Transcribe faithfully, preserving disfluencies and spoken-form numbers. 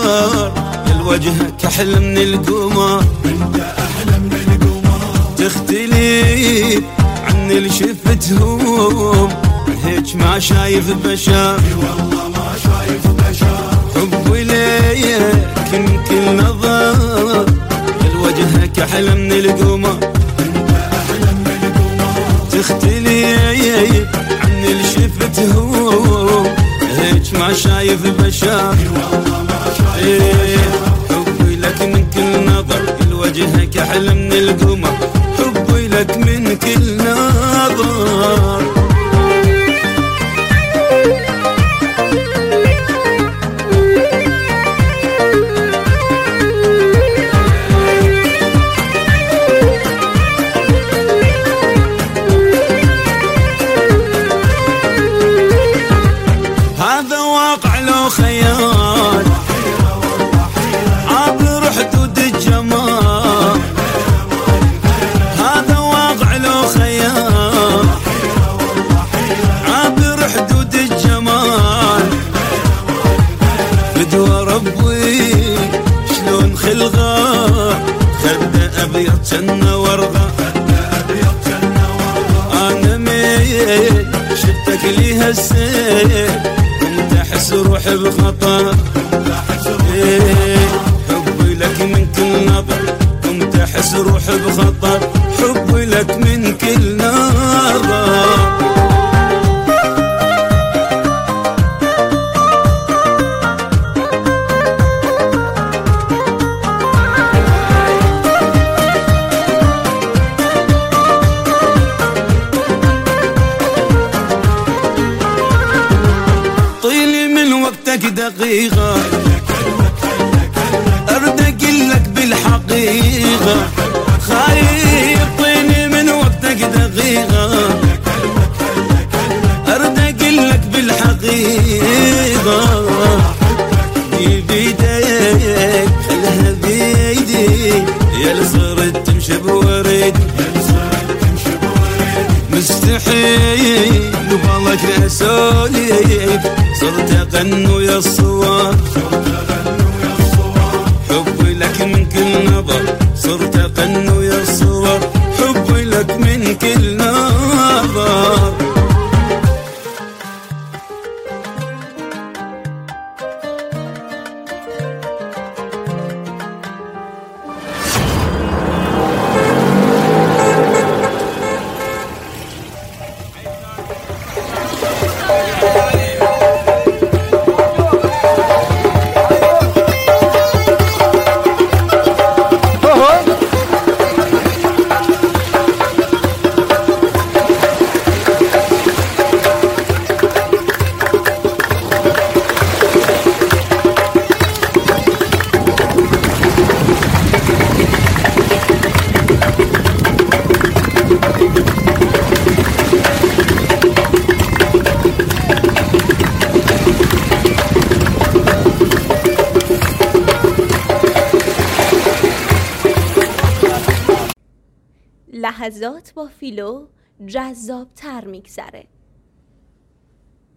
نظر الوجه كحل من القمر، انت احلى من القمر، تختلف عن اللي شفتهم هيك ما شايف بشر، اي والله ما شايف بشر. حبي ليك من كل نظر الوجه كحل من القمر، انت احلى من القمر، تختلف عن اللي شفتهم هيك ما شايف بشر، اي والله ما شايف بشر. حبي لك من كل نظر الوجه كحل من القمر، حبي لك من كل نظر. هذا واقع لو خيال عابر حدود الجمال، هذا واقع لو خيال عابر حدود الجمال، بدوى ربي شلون خلقه خده ابيض جنه ورقه، انا ميل شفتك لي هالسيل كنت احس روحي بخطر، إيه حبي لك من كل نظر كنت احس روحي بخطر، حبي لك من كل نظر. طيلي من وقتك دقيقة أرد أقلك بالحقيقة، خايف طيلي من وقتك دقيقة أرد أقلك بالحقيقة، بيديك خلها بيدي يا اللي صرت تمشي بوريد، مستحيل قبالك اسولف صرت اغنو يا الصور، حبي لك من كل نظر صرت اغنو يا الصور، حبي لك من كل نظر. لحظات با فیلو جذاب تر میگذره.